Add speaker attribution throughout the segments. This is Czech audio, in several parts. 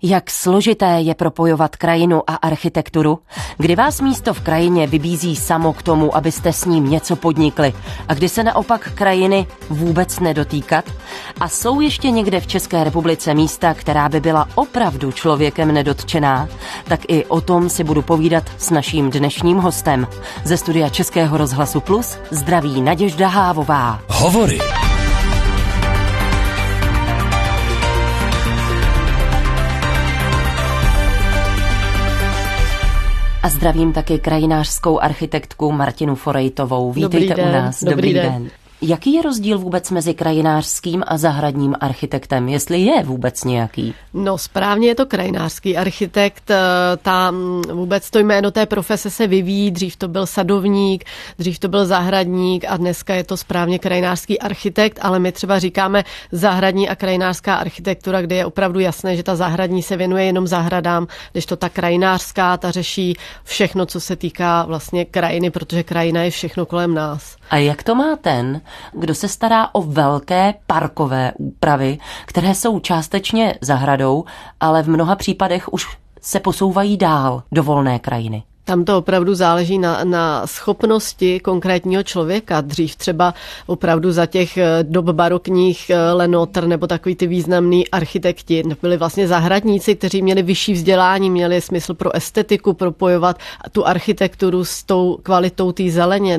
Speaker 1: Jak složité je propojovat krajinu a architekturu? Kdy vás místo v krajině vybízí samo k tomu, abyste s ním něco podnikli? A kdy se naopak krajiny vůbec nedotýkat? A jsou ještě někde v České republice místa, která by byla opravdu člověkem nedotčená? Tak i o tom si budu povídat s naším dnešním hostem. Ze studia Českého rozhlasu Plus zdraví Naděžda Hávová.
Speaker 2: Hovory.
Speaker 1: A zdravím taky krajinářskou architektku Martinu Forejtovou. Vítejte u nás.
Speaker 3: Dobrý den.
Speaker 1: Jaký je rozdíl vůbec mezi krajinářským a zahradním architektem, jestli je vůbec nějaký?
Speaker 3: No správně je to krajinářský architekt, tam vůbec to jméno té profese se vyvíjí, dřív to byl sadovník, dřív to byl zahradník a dneska je to správně krajinářský architekt, ale my třeba říkáme zahradní a krajinářská architektura, kde je opravdu jasné, že ta zahradní se věnuje jenom zahradám, kdežto ta krajinářská, ta řeší všechno, co se týká vlastně krajiny, protože krajina je všechno kolem nás.
Speaker 1: A jak to má ten, kdo se stará o velké parkové úpravy, které jsou částečně zahradou, ale v mnoha případech už se posouvají dál do volné krajiny?
Speaker 3: Tam to opravdu záleží na schopnosti konkrétního člověka. Dřív třeba opravdu za těch dob barokních Lenotr nebo takový ty významný architekti byli vlastně zahradníci, kteří měli vyšší vzdělání, měli smysl pro estetiku, propojovat tu architekturu s tou kvalitou té zeleně.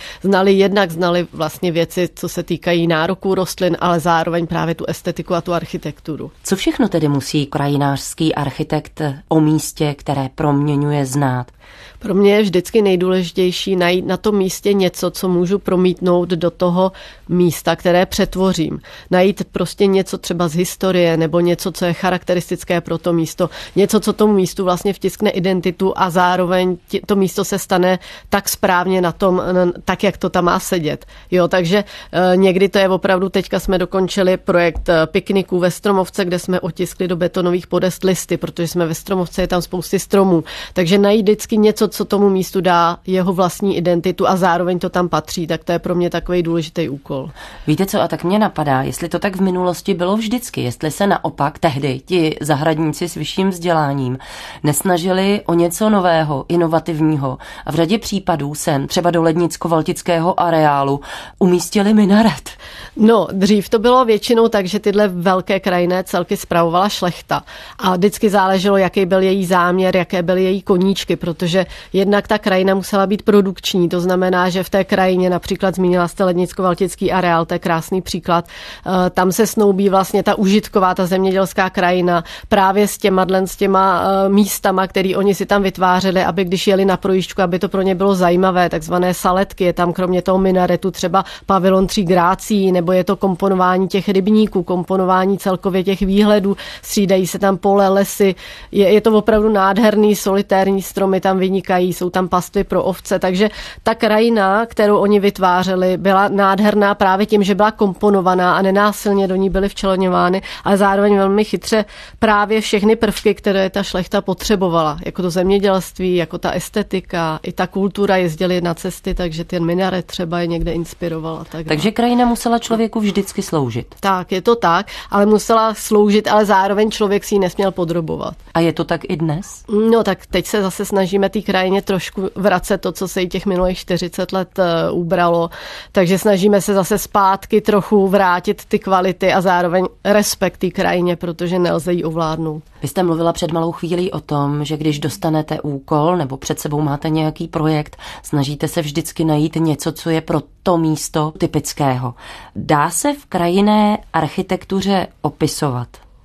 Speaker 3: Znali vlastně věci, co se týkají nároků rostlin, ale zároveň právě tu estetiku a tu architekturu.
Speaker 1: Co všechno tedy musí krajinářský architekt o místě, které proměňuje, znát?
Speaker 3: Pro mě je vždycky nejdůležitější najít na tom místě něco, co můžu promítnout do toho místa, které přetvořím. Najít prostě něco třeba z historie nebo něco, co je charakteristické pro to místo. Něco, co tomu místu vlastně vtiskne identitu a zároveň to místo se stane tak správně na tom, tak jak to tam má sedět. Jo, takže někdy to je opravdu, teďka jsme dokončili projekt pikniků ve Stromovce, kde jsme otiskli do betonových podest listy, protože jsme ve Stromovce, je tam spousty stromů. Takže najít vždycky něco, co tomu místu dá jeho vlastní identitu a zároveň to tam patří, tak to je pro mě takový důležitý úkol.
Speaker 1: Víte co, a tak mě napadá, jestli to tak v minulosti bylo vždycky, jestli se naopak tehdy ti zahradníci s vyšším vzděláním nesnažili o něco nového, inovativního a v řadě případů sem třeba do Lednicko-Valtického areálu umístili minaret.
Speaker 3: No, dřív to bylo většinou tak, že tyhle velké krajinné celky spravovala šlechta a vždycky záleželo, jaký byl její záměr, jaké byly její koníčky, protože jednak ta krajina musela být produkční, to znamená, že v té krajině, například zmínila jste Lednicko-Valtický areál, to je krásný příklad, tam se snoubí vlastně ta užitková, ta zemědělská krajina právě s těma místama, který oni si tam vytvářeli, aby když jeli na projížďku, aby to pro ně bylo zajímavé, takzvané saletky, je tam kromě toho minaretu třeba pavilon 3 Grácií, nebo je to komponování těch rybníků, komponování celkově těch výhledů, střídají se tam pole, lesy, je to opravdu nádherný, solitérní stromy tam vynikají, jsou tam pastvy pro ovce, takže ta krajina, kterou oni vytvářeli, byla nádherná právě tím, že byla komponovaná a nenásilně do ní byly včleňovány, ale zároveň velmi chytře právě všechny prvky, které ta šlechta potřebovala, jako to zemědělství, jako ta estetika, i ta kultura, jezdili na cesty, takže ten minaret třeba je někde inspirovala.
Speaker 1: Takže krajina musela člověku vždycky sloužit.
Speaker 3: Tak, je to tak, ale musela sloužit, ale zároveň člověk si ji nesměl podrobovat.
Speaker 1: A je to tak i dnes?
Speaker 3: No tak teď se zase snažíme té krajině trošku vracet to, co se jí těch minulých 40 let ubralo. Takže snažíme se zase zpátky trochu vrátit ty kvality a zároveň respekt té krajině, protože nelze ji ovládnout.
Speaker 1: Vy jste mluvila před malou chvílí o tom, že když dostanete úkol nebo před sebou máte nějaký projekt, snažíte se vždycky najít něco, co je pro to místo typického. Dá se v krajinné architektuře opisovat?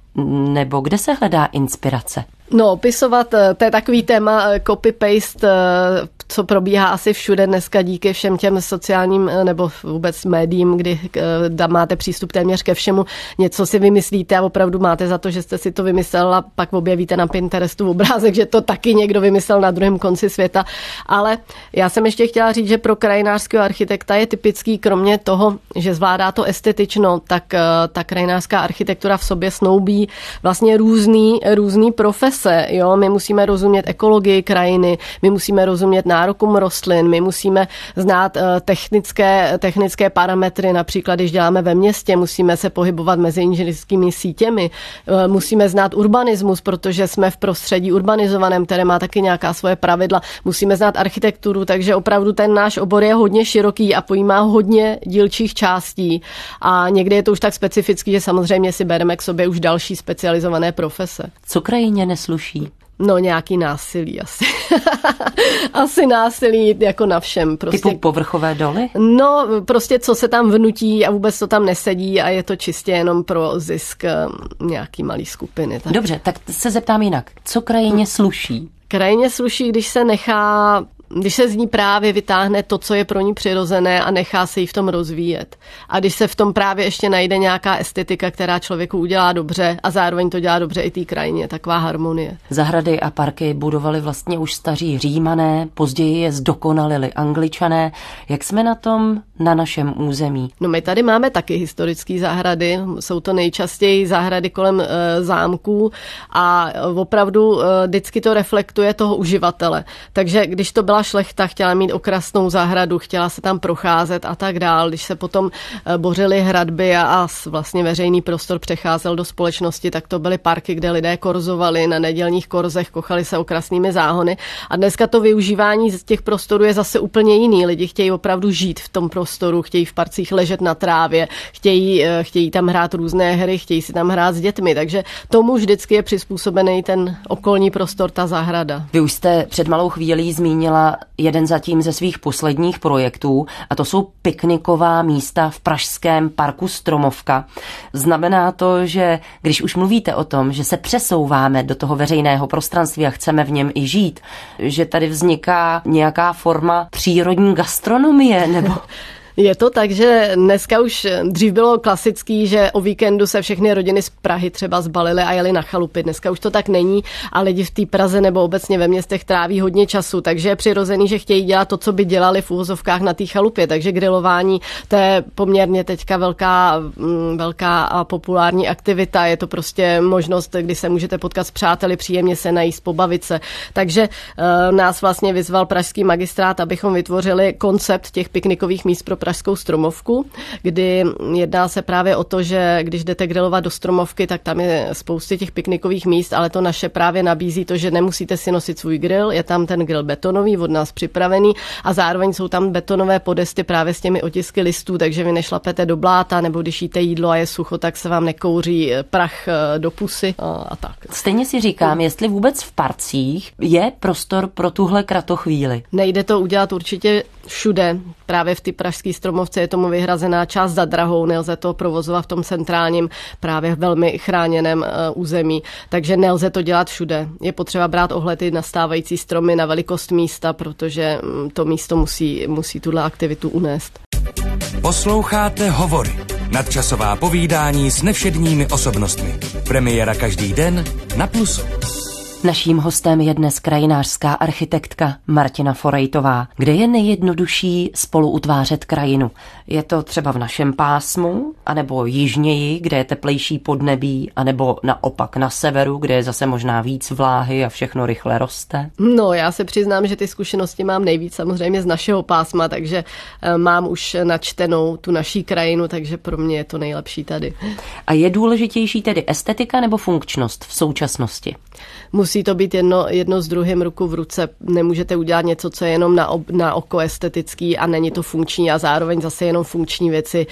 Speaker 1: Nebo kde se hledá inspirace?
Speaker 3: No, opisovat, to je takový téma copy-paste, co probíhá asi všude dneska díky všem těm sociálním nebo vůbec médiím, kdy máte přístup téměř ke všemu. Něco si vymyslíte a opravdu máte za to, že jste si to vymyslel a pak objevíte na Pinterestu obrázek, že to taky někdo vymyslel na druhém konci světa. Ale já jsem ještě chtěla říct, že pro krajinářského architekta je typický, kromě toho, že zvládá to estetično, tak ta krajinářská architektura v sobě snoubí vlastně různý profese. Jo? My musíme rozumět ekologii krajiny, my musíme rozumět nárokům rostlin, my musíme znát technické parametry, například když děláme ve městě, musíme se pohybovat mezi inženýrskými sítěmi, musíme znát urbanismus, protože jsme v prostředí urbanizovaném, které má taky nějaká svoje pravidla, musíme znát architekturu, takže opravdu ten náš obor je hodně široký a pojímá hodně dílčích částí a někdy je to už tak specifický, že samozřejmě si bereme k sobě už další specializované profese.
Speaker 1: Co krajině nesluší?
Speaker 3: No nějaký násilí asi. Asi násilí jako na všem. Prostě.
Speaker 1: Typu povrchové doly?
Speaker 3: No prostě co se tam vnutí a vůbec to tam nesedí a je to čistě jenom pro zisk nějaký malý skupiny. Tak.
Speaker 1: Dobře, tak se zeptám jinak. Co krajině sluší?
Speaker 3: Krajině sluší, když se z ní právě vytáhne to, co je pro ní přirozené a nechá se jí v tom rozvíjet. A když se v tom právě ještě najde nějaká estetika, která člověku udělá dobře a zároveň to dělá dobře i té krajině, taková harmonie.
Speaker 1: Zahrady a parky budovali vlastně už staří Římané, později je zdokonalili Angličané. Jak jsme na tom na našem území?
Speaker 3: No my tady máme taky historické zahrady, jsou to nejčastěji zahrady kolem zámků a opravdu vždycky to reflektuje toho uživatele. Takže když to byla šlechta, chtěla mít okrasnou zahradu, chtěla se tam procházet a tak dál. Když se potom bořily hradby a vlastně veřejný prostor přecházel do společnosti, tak to byly parky, kde lidé korzovali na nedělních korzech, kochali se okrasnými záhony. A dneska to využívání z těch prostorů je zase úplně jiný. Lidi chtějí opravdu žít v tom prostoru, chtějí v parcích ležet na trávě, chtějí tam hrát různé hry, chtějí si tam hrát s dětmi. Takže tomu vždycky je přizpůsobený ten okolní prostor, ta zahrada.
Speaker 1: Vy už jste před malou chvílí zmínila jeden zatím ze svých posledních projektů a to jsou pikniková místa v pražském parku Stromovka. Znamená to, že když už mluvíte o tom, že se přesouváme do toho veřejného prostranství a chceme v něm i žít, že tady vzniká nějaká forma přírodní gastronomie nebo...
Speaker 3: Je to tak, že dneska už dřív bylo klasický, že o víkendu se všechny rodiny z Prahy třeba zbalily a jeli na chalupy. Dneska už to tak není a lidi v té Praze nebo obecně ve městech tráví hodně času, takže je přirozený, že chtějí dělat to, co by dělali v uvozovkách na té chalupě. Takže grilování, to je poměrně teďka velká a populární aktivita. Je to prostě možnost, kdy se můžete potkat s přáteli, příjemně se najíst, pobavit se. Takže nás vlastně vyzval pražský magistrát, abychom vytvořili koncept těch piknikových míst pro pražskou Stromovku, kdy jedná se právě o to, že když jdete grilovat do Stromovky, tak tam je spousty těch piknikových míst, ale to naše právě nabízí to, že nemusíte si nosit svůj grill, je tam ten grill betonový, od nás připravený a zároveň jsou tam betonové podesty právě s těmi otisky listů, takže vy nešlapete do bláta, nebo když jíte jídlo a je sucho, tak se vám nekouří prach do pusy a tak.
Speaker 1: Stejně si říkám, jestli vůbec v parcích je prostor pro tuhle kratochvíli.
Speaker 3: Nejde to udělat určitě všude, právě v ty pražské Stromovce je tomu vyhrazená část za drahou, nelze to provozovat v tom centrálním právě velmi chráněném území, takže nelze to dělat všude. Je potřeba brát ohledy na stávající stromy, na velikost místa, protože to místo musí tuhle aktivitu unést.
Speaker 2: Posloucháte Hovory, nadčasová povídání s nevšedními osobnostmi. Premiéra každý den na Plusu.
Speaker 1: Naším hostem je dnes krajinářská architektka Martina Forejtová. Kde je nejjednodušší spolu utvářet krajinu? Je to třeba v našem pásmu, anebo jižněji, kde je teplejší podnebí, anebo naopak na severu, kde je zase možná víc vláhy a všechno rychle roste?
Speaker 3: No, já se přiznám, že ty zkušenosti mám nejvíc samozřejmě z našeho pásma, takže mám už načtenou tu naší krajinu, takže pro mě je to nejlepší tady.
Speaker 1: A je důležitější tedy estetika nebo funkčnost v současnosti?
Speaker 3: Musí to být jedno s druhým, ruku v ruce. Nemůžete udělat něco, co je jenom na oko estetický a není to funkční a zároveň zase jenom funkční věci.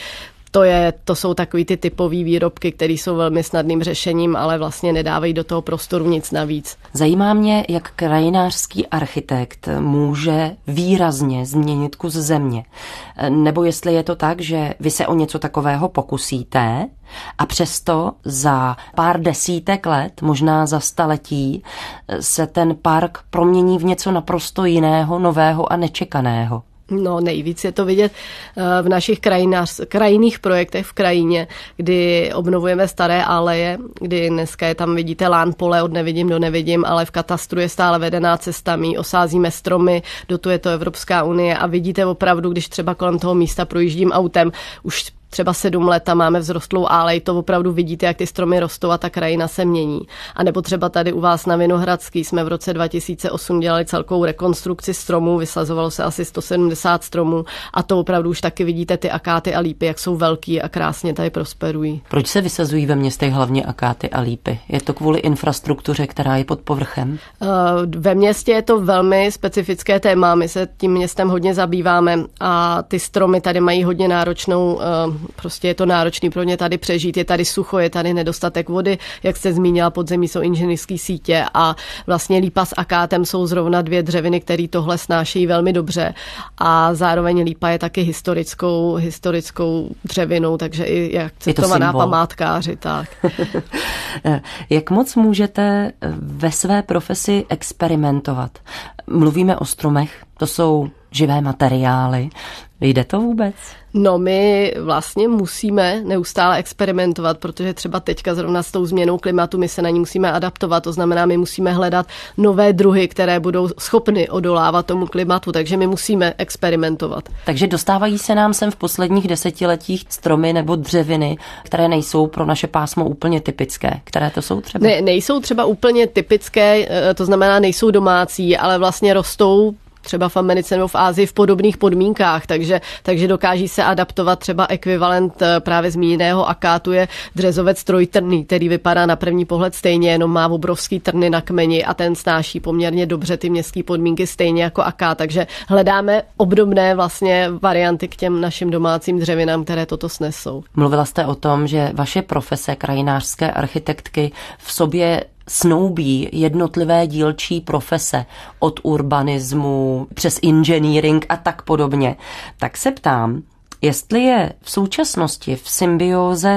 Speaker 3: To jsou takový ty typový výrobky, které jsou velmi snadným řešením, ale vlastně nedávají do toho prostoru nic navíc.
Speaker 1: Zajímá mě, jak krajinářský architekt může výrazně změnit kus země. Nebo jestli je to tak, že vy se o něco takového pokusíte a přesto za pár desítek let, možná za staletí, se ten park promění v něco naprosto jiného, nového a nečekaného.
Speaker 3: No, nejvíc je to vidět v našich krajinných projektech v krajině, kdy obnovujeme staré aleje, kdy dneska je tam, vidíte, lán pole od nevidím do nevidím, ale v katastru je stále vedená cesta, my osázíme stromy, dotuje to Evropská unie a vidíte opravdu, když třeba kolem toho místa projíždím autem, už třeba 7 let a máme vzrostlou álej, to opravdu vidíte, jak ty stromy rostou a ta krajina se mění. A nebo třeba tady u vás na Vinohradský jsme v roce 2008 dělali celkovou rekonstrukci stromů, vysazovalo se asi 170 stromů a to opravdu už taky vidíte ty akáty a lípy, jak jsou velký a krásně tady prosperují.
Speaker 1: Proč se vysazují ve městech hlavně akáty a lípy? Je to kvůli infrastruktuře, která je pod povrchem?
Speaker 3: Ve městě je to velmi specifické téma, my se tím městem hodně zabýváme a ty stromy tady mají hodně náročnou, prostě je to náročný pro ně tady přežít, je tady sucho, je tady nedostatek vody, jak jste zmínila, podzemí jsou inženýrské sítě a vlastně lípa s akátem jsou zrovna 2 dřeviny, které tohle snášejí velmi dobře a zároveň lípa je taky historickou dřevinou, takže i jak citovaná památkáři. Tak.
Speaker 1: Jak moc můžete ve své profesi experimentovat? Mluvíme o stromech, to jsou živé materiály. Jde to vůbec?
Speaker 3: No my vlastně musíme neustále experimentovat, protože třeba teďka zrovna s tou změnou klimatu my se na ní musíme adaptovat, to znamená, my musíme hledat nové druhy, které budou schopny odolávat tomu klimatu, takže my musíme experimentovat.
Speaker 1: Takže dostávají se nám sem v posledních desetiletích stromy nebo dřeviny, které nejsou pro naše pásmo úplně typické. Které to jsou třeba?
Speaker 3: Ne, nejsou třeba úplně typické, to znamená, nejsou domácí, ale vlastně rostou třeba v Americe nebo v Asii v podobných podmínkách, takže dokáží se adaptovat. Třeba ekvivalent právě zmíněného akátu je dřezovec trojtrnný, který vypadá na první pohled stejně, jenom má obrovský trny na kmeni a ten snáší poměrně dobře ty městské podmínky stejně jako akát, takže hledáme obdobné vlastně varianty k těm našim domácím dřevinám, které toto snesou.
Speaker 1: Mluvila jste o tom, že vaše profese krajinářské architektky v sobě snoubí jednotlivé dílčí profese od urbanismu přes engineering a tak podobně. Tak se ptám, jestli je v současnosti v symbióze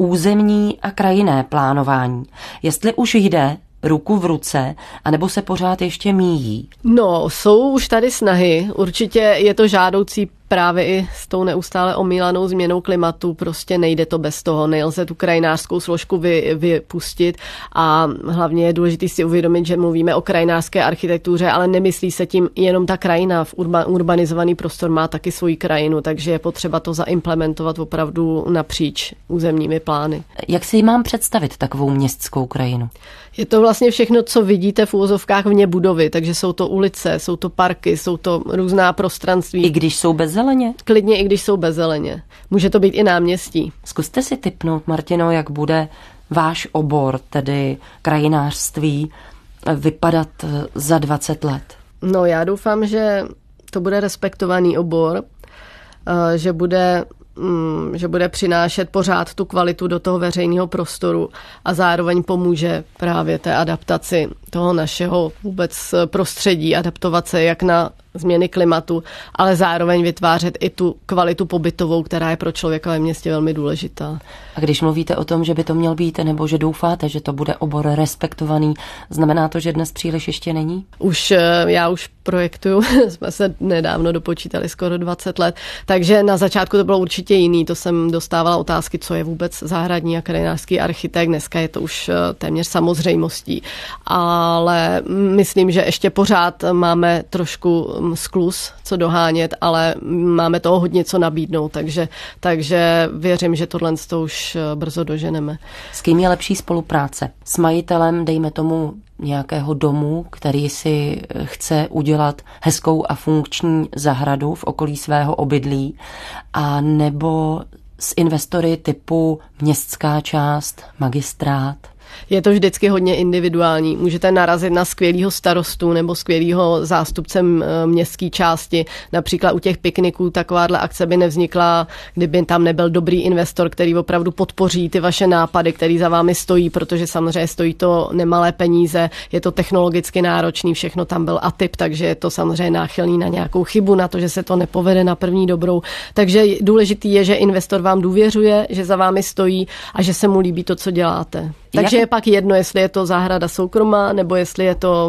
Speaker 1: územní a krajinné plánování. Jestli už jde ruku v ruce, anebo se pořád ještě míjí?
Speaker 3: No, jsou už tady snahy. Určitě je to žádoucí právě i s tou neustále omílanou změnou klimatu, prostě nejde to bez toho, nelze tu krajinářskou složku vypustit a hlavně je důležité si uvědomit, že mluvíme o krajinářské architektuře, ale nemyslí se tím jenom ta krajina, urbanizovaný prostor má taky svoji krajinu, takže je potřeba to zaimplementovat opravdu napříč územními plány.
Speaker 1: Jak si mám představit takovou městskou krajinu?
Speaker 3: Je to vlastně všechno, co vidíte v úvozovkách vně budovy, takže jsou to ulice, jsou to parky, jsou to různá prostranství.
Speaker 1: I když jsou bez zeleně?
Speaker 3: Klidně, i když jsou bez zeleně. Může to být i náměstí.
Speaker 1: Zkuste si tipnout, Martino, jak bude váš obor, tedy krajinářství, vypadat za 20 let?
Speaker 3: No, já doufám, že to bude respektovaný obor, že bude přinášet pořád tu kvalitu do toho veřejného prostoru a zároveň pomůže právě té adaptaci toho našeho vůbec prostředí, adaptovat se jak na změny klimatu, ale zároveň vytvářet i tu kvalitu pobytovou, která je pro člověka ve městě velmi důležitá.
Speaker 1: A když mluvíte o tom, že by to měl být, nebo že doufáte, že to bude obor respektovaný, znamená to, že dnes příliš ještě není?
Speaker 3: Já už projektuju, jsme se nedávno dopočítali skoro 20 let, takže na začátku to bylo určitě jiný, to jsem dostávala otázky, co je vůbec zahradní a krajinářský architekt, dneska je to už téměř samozřejmostí, ale myslím, že ještě pořád máme trošku skluz, co dohánět, ale máme toho hodně co nabídnout, takže věřím, že tohle už brzo doženeme.
Speaker 1: S kým je lepší spolupráce? S majitelem, dejme tomu, nějakého domu, který si chce udělat hezkou a funkční zahradu v okolí svého obydlí, a nebo s investory typu městská část, magistrát?
Speaker 3: Je to vždycky hodně individuální. Můžete narazit na skvělýho starostu nebo skvělýho zástupce městské části. Například u těch pikniků takováhle akce by nevznikla, kdyby tam nebyl dobrý investor, který opravdu podpoří ty vaše nápady, který za vámi stojí, protože samozřejmě stojí to nemalé peníze, je to technologicky náročný, všechno tam byl atyp, takže je to samozřejmě náchylný na nějakou chybu, na to, že se to nepovede na první dobrou. Takže důležitý je, že investor vám důvěřuje, že za vámi stojí a že se mu líbí to, co děláte. Takže je pak jedno, jestli je to zahrada soukromá, nebo jestli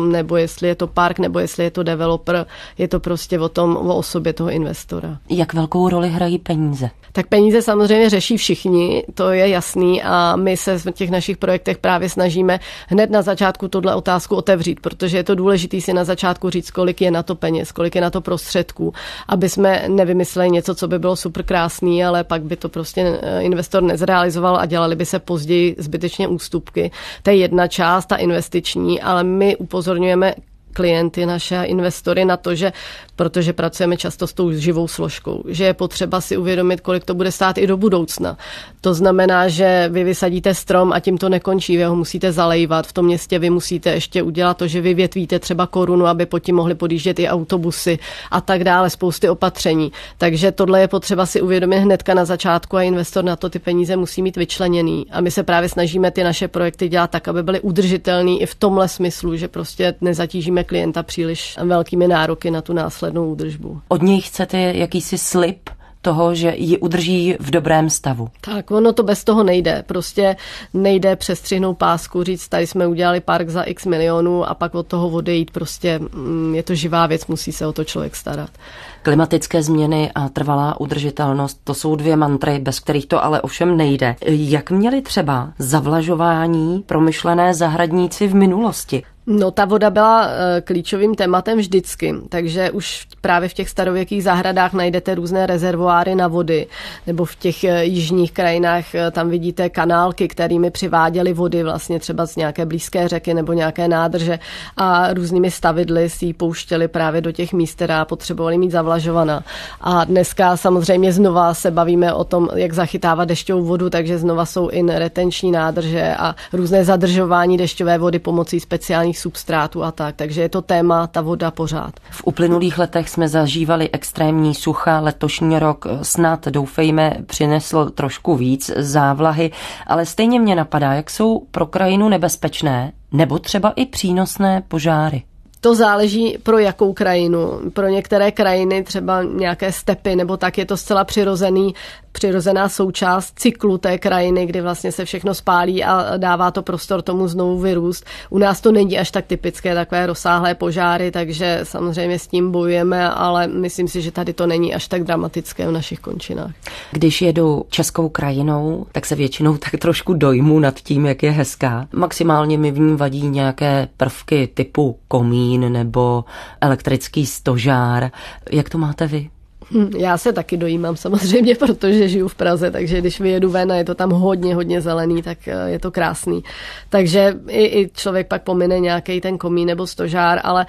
Speaker 3: je to park, nebo jestli je to developer. Je to prostě o osobě toho investora.
Speaker 1: Jak velkou roli hrají peníze?
Speaker 3: Tak peníze samozřejmě řeší všichni, to je jasný, a my se v těch našich projektech právě snažíme hned na začátku tuhle otázku otevřít, protože je to důležité si na začátku říct, kolik je na to peněz, kolik je na to prostředků, aby jsme nevymysleli něco, co by bylo super krásný, ale pak by to prostě investor nezrealizoval a dělali by se později zbytečně ústupky. To je jedna část, ta investiční, ale my upozorňujeme klienty, naše investory na to, že protože pracujeme často s tou živou složkou, že je potřeba si uvědomit, kolik to bude stát i do budoucna. To znamená, že vy vysadíte strom a tím to nekončí, vy ho musíte zalejvat. V tom městě vy musíte ještě udělat to, že vyvětvíte třeba korunu, aby pod tím mohli podjíždět i autobusy a tak dále, spousty opatření. Takže tohle je potřeba si uvědomit hnedka na začátku a investor na to ty peníze musí mít vyčleněný. A my se právě snažíme ty naše projekty dělat tak, aby byly udržitelný i v tomhle smyslu, že prostě nezatížíme klienta příliš velkými nároky na tu následnou údržbu.
Speaker 1: Od něj chcete jakýsi slib toho, že ji udrží v dobrém stavu.
Speaker 3: Tak, ono to bez toho nejde. Prostě nejde přestřihnout pásku, říct, tady jsme udělali park za x milionů a pak od toho odejít. Prostě je to živá věc, musí se o to člověk starat.
Speaker 1: Klimatické změny a trvalá udržitelnost, to jsou dvě mantry, bez kterých to ale ovšem nejde. Jak měli třeba zavlažování promyšlené zahradníci v minulosti?
Speaker 3: No, ta voda byla klíčovým tématem vždycky, takže už právě v těch starověkých zahradách najdete různé rezervoáry na vody, nebo v těch jižních krajinách tam vidíte kanálky, kterými přiváděly vody vlastně třeba z nějaké blízké řeky nebo nějaké nádrže a různými stavidly si ji pouštěli právě do těch míst, která potřebovali mít zavlažovaná. A dneska samozřejmě znova se bavíme o tom, jak zachytávat dešťovou vodu, takže znova jsou i retenční nádrže a různé zadržování dešťové vody pomocí speciálních substrátů a tak. Takže je to téma, ta voda pořád.
Speaker 1: V uplynulých letech jsme zažívali extrémní sucha, letošní rok snad, doufejme, přinesl trošku víc závlahy, ale stejně mě napadá, jak jsou pro krajinu nebezpečné nebo třeba i přínosné požáry.
Speaker 3: To záleží pro jakou krajinu. Pro některé krajiny, třeba nějaké stepy, nebo tak je to zcela přirozená součást cyklu té krajiny, kdy vlastně se všechno spálí a dává to prostor tomu znovu vyrůst. U nás to není až tak typické, takové rozsáhlé požáry, takže samozřejmě s tím bojujeme, ale myslím si, že tady to není až tak dramatické v našich končinách.
Speaker 1: Když jedu českou krajinou, tak se většinou tak trošku dojmu nad tím, jak je hezká. Maximálně mi v ní vadí nějaké prvky typu komín nebo elektrický stožár. Jak to máte vy?
Speaker 3: Já se taky dojímám samozřejmě, protože žiju v Praze, takže když vyjedu ven a je to tam hodně zelený, tak je to krásný. Takže i člověk pak pomine nějaký ten komín nebo stožár, ale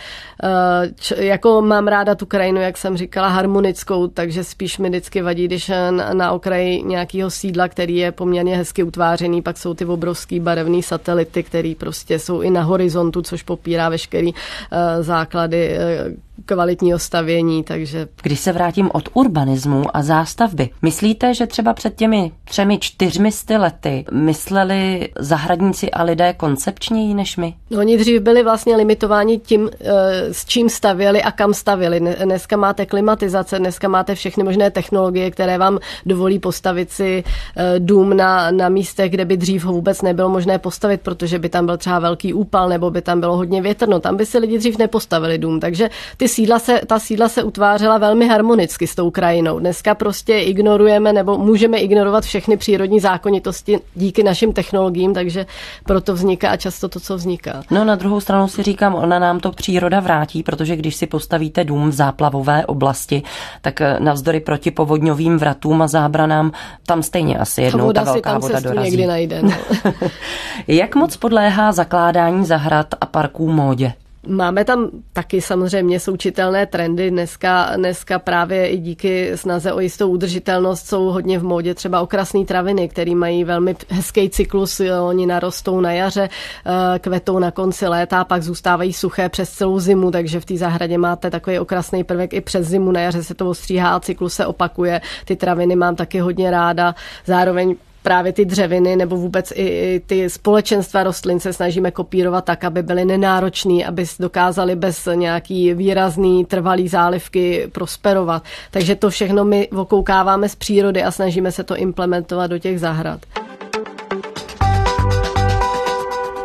Speaker 3: jako mám ráda tu krajinu, jak jsem říkala, harmonickou, takže spíš mi vždycky vadí, když na okraji nějakého sídla, který je poměrně hezky utvářený, pak jsou ty obrovský barevný satelity, který prostě jsou i na horizontu, což popírá veškerý základy kvalitního stavění, takže...
Speaker 1: Když se vrátím od urbanismu a zástavby, myslíte, že třeba před těmi 300-400 lety mysleli zahradníci a lidé koncepčněji než my?
Speaker 3: No, oni dřív byli vlastně limitováni tím, s čím stavěli a kam stavěli. Dneska máte klimatizace, dneska máte všechny možné technologie, které vám dovolí postavit si dům na místech, kde by dřív ho vůbec nebylo možné postavit, protože by tam byl třeba velký úpal nebo by tam bylo hodně větrno. Tam by si lidi dřív nepostavili dům, takže ta sídla se utvářela velmi harmonicky s tou krajinou. Dneska prostě ignorujeme nebo můžeme ignorovat všechny přírodní zákonitosti díky našim technologiím, takže proto vzniká často to, co vzniká.
Speaker 1: No, na druhou stranu si říkám, ona nám to příroda vrátí, protože když si postavíte dům v záplavové oblasti, tak navzdory protipovodňovým vratům a zábranám tam stejně asi jednou ta velká voda dorazí.
Speaker 3: Někdy najde. No.
Speaker 1: Jak moc podléhá zakládání zahrad a parků módě?
Speaker 3: Máme tam taky samozřejmě součitelné trendy. Dneska právě i díky snaze o jistou udržitelnost jsou hodně v módě třeba okrasné traviny, které mají velmi hezký cyklus. Oni narostou na jaře, kvetou na konci léta, pak zůstávají suché přes celou zimu, takže v té zahradě máte takový okrasný prvek i přes zimu. Na jaře se to ostříhá a cyklus se opakuje. Ty traviny mám taky hodně ráda. Zároveň právě ty dřeviny nebo vůbec i ty společenstva rostlin se snažíme kopírovat tak, aby byly nenáročný, aby dokázali bez nějaký výrazný trvalý zálivky prosperovat. Takže to všechno my okoukáváme z přírody a snažíme se to implementovat do těch zahrad.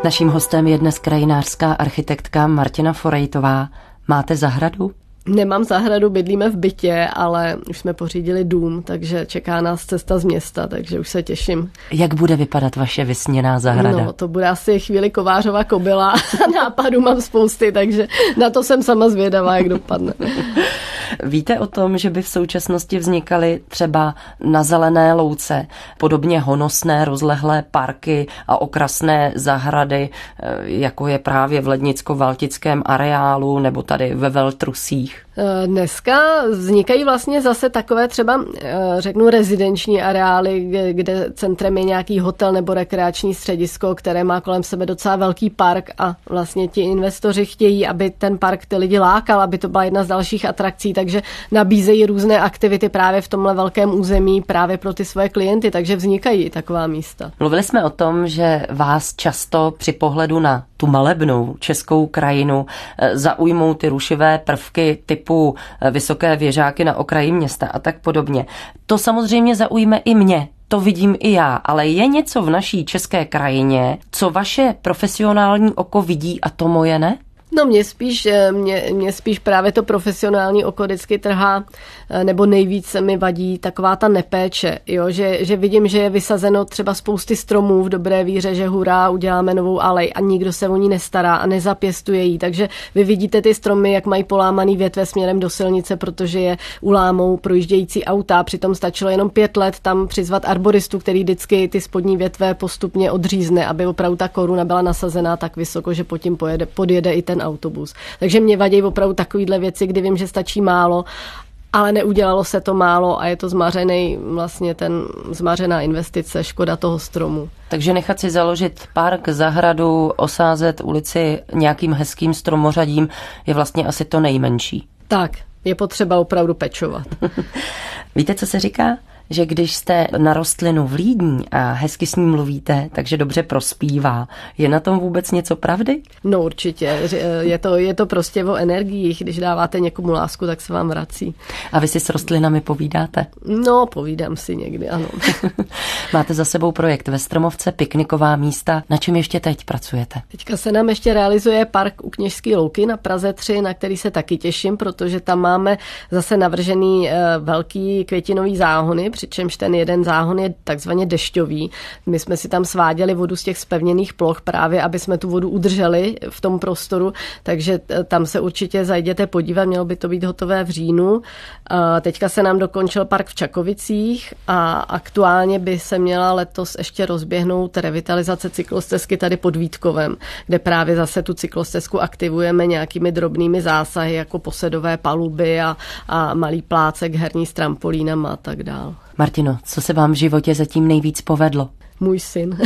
Speaker 1: Naším hostem je dnes krajinářská architektka Martina Forejtová. Máte zahradu?
Speaker 3: Nemám zahradu, bydlíme v bytě, ale už jsme pořídili dům, takže čeká nás cesta z města, takže už se těším.
Speaker 1: Jak bude vypadat vaše vysněná zahrada?
Speaker 3: No, to bude asi chvíli kovářova kobyla. Nápadů mám spousty, takže na to jsem sama zvědavá, jak dopadne.
Speaker 1: Víte o tom, že by v současnosti vznikaly třeba na zelené louce podobně honosné rozlehlé parky a okrasné zahrady, jako je právě v Lednicko-Valtickém areálu nebo tady ve Veltrusích?
Speaker 3: Dneska vznikají vlastně zase takové třeba, řeknu, rezidenční areály, kde centrem je nějaký hotel nebo rekreační středisko, které má kolem sebe docela velký park a vlastně ti investoři chtějí, aby ten park ty lidi lákal, aby to byla jedna z dalších atrakcí, takže nabízejí různé aktivity právě v tomhle velkém území právě pro ty svoje klienty, takže vznikají taková místa.
Speaker 1: Mluvili jsme o tom, že vás často při pohledu na tu malebnou českou krajinu zaujmou ty rušivé prvky typu vysoké věžáky na okraji města a tak podobně. To samozřejmě zaujme i mě. To vidím i já, ale je něco v naší české krajině, co vaše profesionální oko vidí a to moje ne?
Speaker 3: No mě spíš právě to profesionální oko vždycky trhá, nebo nejvíc mi vadí taková ta nepéče, jo? Že vidím, že je vysazeno třeba spousty stromů v dobré víře, že hurá, uděláme novou alej a nikdo se o ní nestará a nezapěstuje jí, takže vy vidíte ty stromy, jak mají polámaný větve směrem do silnice, protože je ulámou projíždějící auta, přitom stačilo jenom 5 let tam přizvat arboristu, který vždycky ty spodní větve postupně odřízne, aby opravdu ta koruna byla nasazená tak vysoko, že pod tím podjede i ten autobus. Takže mě vadí opravdu takovýhle věci, kdy vím, že stačí málo, ale neudělalo se to málo a je to zmařená investice, škoda toho stromu.
Speaker 1: Takže nechat si založit park, zahradu, osázet ulici nějakým hezkým stromořadím je vlastně asi to nejmenší.
Speaker 3: Tak, je potřeba opravdu pečovat.
Speaker 1: Víte, co se říká? Že když jste na rostlinu vlídní a hezky s ní mluvíte, takže dobře prospívá. Je na tom vůbec něco pravdy?
Speaker 3: No určitě. Je to prostě o energiích. Když dáváte někomu lásku, tak se vám vrací.
Speaker 1: A vy si s rostlinami povídáte?
Speaker 3: No, povídám si někdy, ano.
Speaker 1: Máte za sebou projekt ve Stromovce, pikniková místa. Na čem ještě teď pracujete?
Speaker 3: Teďka se nám ještě realizuje park u Kněžské louky na Praze 3, na který se taky těším, protože tam máme zase navržený velký květinový záhony, přičemž ten jeden záhon je takzvaně dešťový. My jsme si tam sváděli vodu z těch zpevněných ploch právě, aby jsme tu vodu udrželi v tom prostoru, takže tam se určitě zajděte podívat, mělo by to být hotové v říjnu. Teďka se nám dokončil park v Čakovicích a aktuálně by se měla letos ještě rozběhnout revitalizace cyklostezky tady pod Vítkovem, kde právě zase tu cyklostezku aktivujeme nějakými drobnými zásahy, jako posedové paluby a malý plácek herní s trampolínama a tak dál.
Speaker 1: Martino, co se vám v životě zatím nejvíc povedlo?
Speaker 3: Můj syn.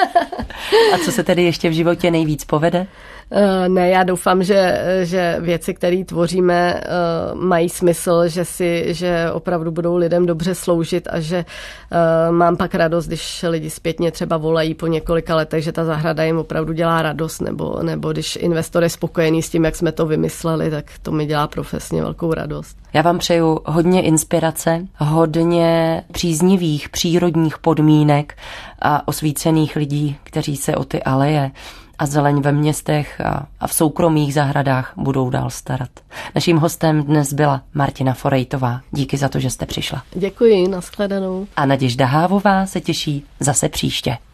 Speaker 1: A co se tedy ještě v životě nejvíc povede?
Speaker 3: Ne, já doufám, že věci, které tvoříme, mají smysl, že opravdu budou lidem dobře sloužit a že mám pak radost, když lidi zpětně třeba volají po několika letech, že ta zahrada jim opravdu dělá radost, nebo když investor je spokojený s tím, jak jsme to vymysleli, tak to mi dělá profesně velkou radost.
Speaker 1: Já vám přeju hodně inspirace, hodně příznivých přírodních podmínek a osvícených lidí, kteří se o ty aleje a zeleň ve městech a v soukromých zahradách budou dál starat. Naším hostem dnes byla Martina Forejtová. Díky za to, že jste přišla.
Speaker 3: Děkuji, nashledanou.
Speaker 1: A Naděžda Hávová se těší zase příště.